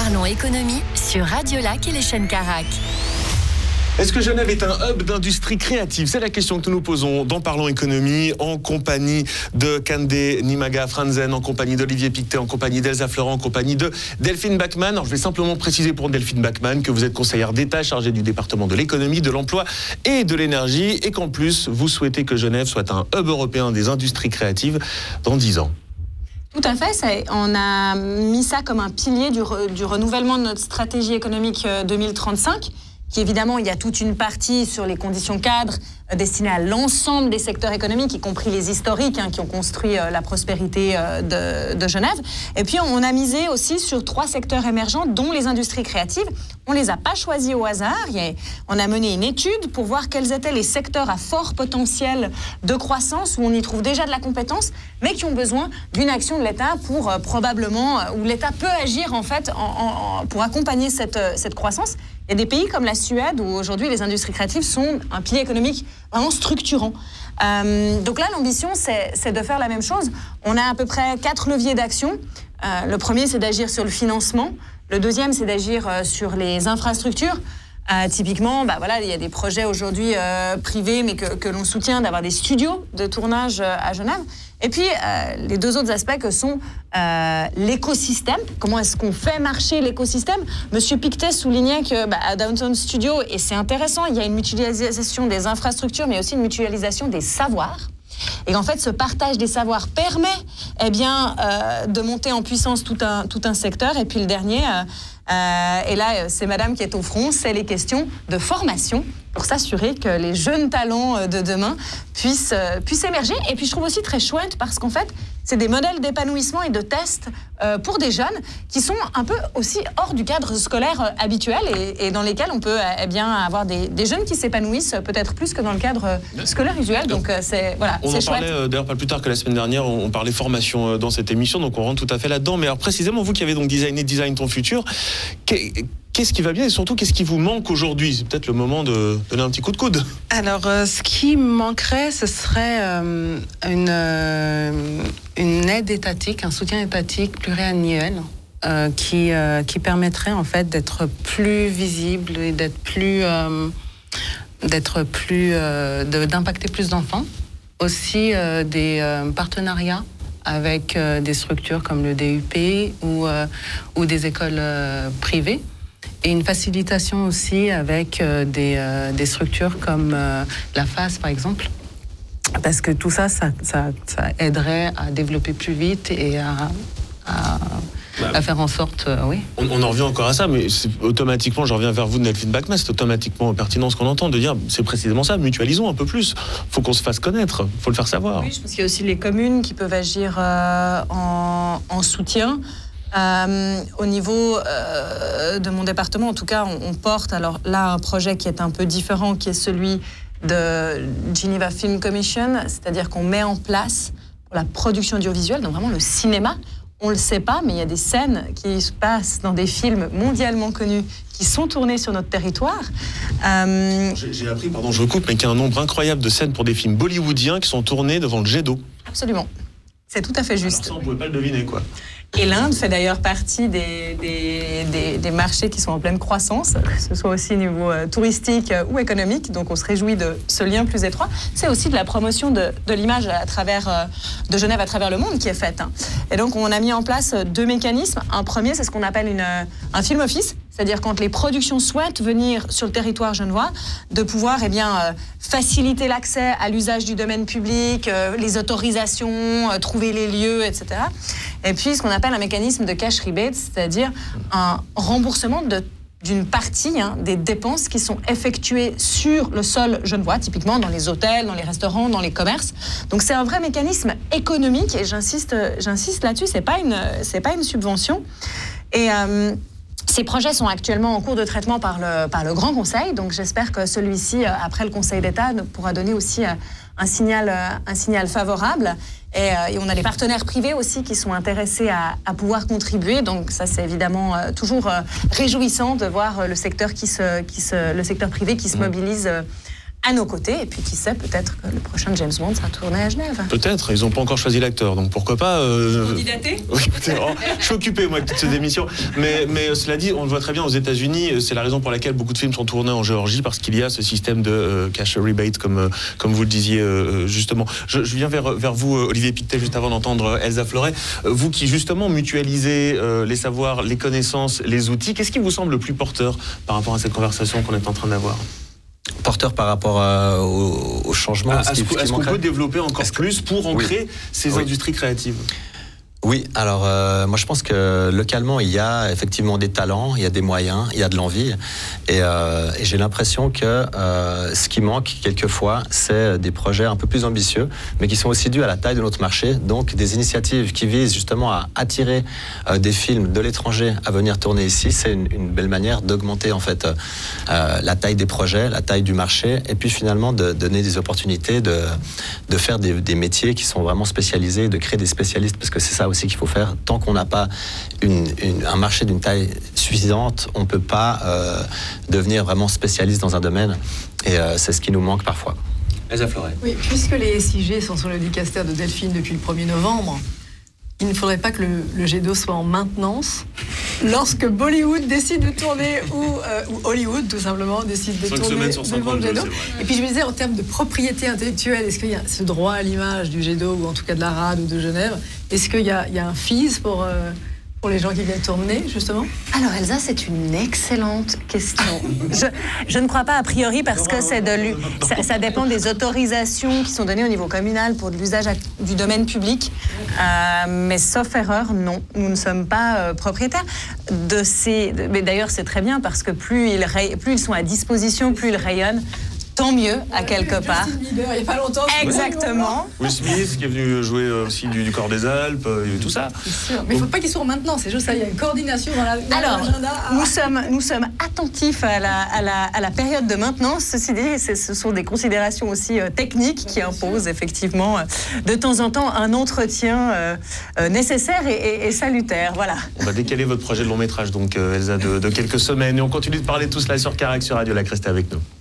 Parlons économie sur Radio Lac et les chaînes Carac. Est-ce que Genève est un hub d'industrie créative? C'est la question que nous nous posons dans Parlons économie, en compagnie de Kandé Nimaga Franzen, en compagnie d'Olivier Pictet, en compagnie d'Elsa Florent, en compagnie de Delphine Bachmann. Alors, je vais simplement préciser pour Delphine Bachmann que vous êtes conseillère d'État chargée du département de l'économie, de l'emploi et de l'énergie, et qu'en plus, vous souhaitez que Genève soit un hub européen des industries créatives dans 10 ans. Tout à fait, on a mis ça comme un pilier du renouvellement de notre stratégie économique 2035, qui évidemment, il y a toute une partie sur les conditions cadres destinées à l'ensemble des secteurs économiques, y compris les historiques qui ont construit la prospérité de Genève. Et puis, on a misé aussi sur 3 secteurs émergents, dont les industries créatives. On ne les a pas choisis au hasard. On a mené une étude pour voir quels étaient les secteurs à fort potentiel de croissance, où on y trouve déjà de la compétence, mais qui ont besoin d'une action de l'État pour probablement, où l'État peut agir en fait pour accompagner cette croissance. Il y a des pays comme la Suède où aujourd'hui les industries créatives sont un pilier économique vraiment structurant. Donc là, l'ambition, c'est de faire la même chose. On a à peu près 4 leviers d'action. Le premier, c'est d'agir sur le financement. Le deuxième, c'est d'agir sur les infrastructures. Typiquement, il y a des projets aujourd'hui privés, mais que l'on soutient, d'avoir des studios de tournage à Genève. Et puis, les 2 autres aspects que sont l'écosystème. Comment est-ce qu'on fait marcher l'écosystème? Monsieur Pictet soulignait qu'à Downtown Studio, et c'est intéressant, il y a une mutualisation des infrastructures, mais aussi une mutualisation des savoirs. Et qu'en fait, ce partage des savoirs permet de monter en puissance tout un secteur. Et puis le dernier, et là, c'est madame qui est au front, c'est les questions de formation pour s'assurer que les jeunes talents de demain puissent émerger. Et puis je trouve aussi très chouette parce qu'en fait, c'est des modèles d'épanouissement et de tests pour des jeunes qui sont un peu aussi hors du cadre scolaire habituel et dans lesquels on peut avoir des jeunes qui s'épanouissent peut-être plus que dans le cadre scolaire usuel. Donc c'est on en parlait d'ailleurs pas plus tard que la semaine dernière, on parlait formation dans cette émission, donc on rentre tout à fait là-dedans. Mais alors précisément, vous qui avez donc designé Design ton futur, qu'est-ce qui va bien et surtout qu'est-ce qui vous manque aujourd'hui? C'est peut-être le moment de donner un petit coup de coude. Alors, ce qui manquerait, ce serait une aide étatique, un soutien étatique pluriannuel qui permettrait en fait d'être plus visible et d'impacter plus d'enfants. Aussi des partenariats avec des structures comme le DUP ou des écoles privées. Et une facilitation aussi avec des structures comme la FAS, par exemple. Parce que tout ça aiderait à développer plus vite et à faire en sorte, oui. On en revient encore à ça, mais automatiquement, je reviens vers vous, Delphine Bachmann, c'est automatiquement pertinent ce qu'on entend, de dire, c'est précisément ça, mutualisons un peu plus. Il faut qu'on se fasse connaître, il faut le faire savoir. Oui, je pense qu'il y a aussi les communes qui peuvent agir en soutien. Au niveau de mon département, en tout cas, on porte alors là un projet qui est un peu différent, qui est celui de Geneva Film Commission, c'est-à-dire qu'on met en place pour la production audiovisuelle, donc vraiment le cinéma. On le sait pas, mais il y a des scènes qui se passent dans des films mondialement connus qui sont tournés sur notre territoire. J'ai appris, pardon, je vous coupe, mais qu'il y a un nombre incroyable de scènes pour des films bollywoodiens qui sont tournés devant le jet d'eau. Absolument. C'est tout à fait juste. Alors ça, on ne pouvait pas le deviner, quoi. Et l'Inde fait d'ailleurs partie des marchés qui sont en pleine croissance, que ce soit aussi au niveau touristique ou économique. Donc on se réjouit de ce lien plus étroit. C'est aussi de la promotion de l'image de Genève à travers le monde qui est faite. Et donc on a mis en place 2 mécanismes. Un premier, c'est ce qu'on appelle un film office. C'est-à-dire quand les productions souhaitent venir sur le territoire genevois, de pouvoir faciliter l'accès à l'usage du domaine public, les autorisations, trouver les lieux, etc. Et puis ce qu'on appelle un mécanisme de cash rebate, c'est-à-dire un remboursement d'une partie des dépenses qui sont effectuées sur le sol genevois, typiquement dans les hôtels, dans les restaurants, dans les commerces. Donc c'est un vrai mécanisme économique et j'insiste là-dessus, c'est pas une subvention. Et ces projets sont actuellement en cours de traitement par le Grand Conseil, donc j'espère que celui-ci, après le Conseil d'État, pourra donner aussi un signal favorable. Et on a des partenaires privés aussi qui sont intéressés à pouvoir contribuer, donc ça c'est évidemment toujours réjouissant de voir le secteur privé qui se mobilise à nos côtés. Et puis, qui sait, peut-être que le prochain James Bond sera tourné à Genève. Peut-être, ils n'ont pas encore choisi l'acteur, donc pourquoi pas... Candidaté ? Oui, je suis occupé, moi, avec toutes ces émissions. Mais cela dit, on le voit très bien aux États-Unis, c'est la raison pour laquelle beaucoup de films sont tournés en Géorgie, parce qu'il y a ce système de cash rebate, comme vous le disiez justement. Je viens vers vous, Olivier Pictet, juste avant d'entendre Elsa Fleuret. Vous qui, justement, mutualisez les savoirs, les connaissances, les outils, qu'est-ce qui vous semble le plus porteur par rapport à cette conversation qu'on est en train d'avoir ? Porteur par rapport au changement. Est-ce qu'on peut développer encore plus pour ancrer ces industries créatives ? Oui, alors moi je pense que localement il y a effectivement des talents, il y a des moyens, il y a de l'envie et j'ai l'impression que ce qui manque quelquefois c'est des projets un peu plus ambitieux mais qui sont aussi dus à la taille de notre marché, donc des initiatives qui visent justement à attirer des films de l'étranger à venir tourner ici. C'est une belle manière d'augmenter en fait la taille des projets, la taille du marché et puis finalement de donner des opportunités de faire des métiers qui sont vraiment spécialisés, de créer des spécialistes parce que c'est ça aussi qu'il faut faire. Tant qu'on n'a pas un marché d'une taille suffisante, on ne peut pas devenir vraiment spécialiste dans un domaine. Et c'est ce qui nous manque parfois. Elsa Fleuret. Oui, puisque les SIG sont sur le dicaster de Delphine depuis le 1er novembre, il ne faudrait pas que le jet d'eau soit en maintenance lorsque Bollywood décide de tourner ou Hollywood, tout simplement, décide de tourner devant le jet d'eau. Et puis je me disais, en termes de propriété intellectuelle, est-ce qu'il y a ce droit à l'image du jet d'eau, ou en tout cas de la RAD ou de Genève, est-ce qu'il y a un fees pour les gens qui viennent tourner, justement ? Alors Elsa, c'est une excellente question. Je ne crois pas a priori parce que ça dépend des autorisations qui sont données au niveau communal pour de l'usage du domaine public. Mais sauf erreur, non. Nous ne sommes pas propriétaires de ces... Mais d'ailleurs, c'est très bien parce que plus ils sont à disposition, plus ils rayonnent. Tant mieux, à quelque part. Justin Bieber, il n'y a pas longtemps. Exactement. Will Smith, qui est venu jouer aussi du Corps des Alpes, et tout ça. C'est sûr. Mais il ne faut pas qu'ils soient maintenant, c'est juste ça, il y a une coordination dans l'agenda. Nous sommes attentifs à la période de maintenance. Ceci dit, ce sont des considérations aussi techniques qui imposent effectivement de temps en temps un entretien nécessaire et salutaire. Voilà. On va décaler votre projet de long métrage, donc Elsa, de quelques semaines. Et on continue de parler de tout cela sur Carac, sur Radio Lac. Restez avec nous.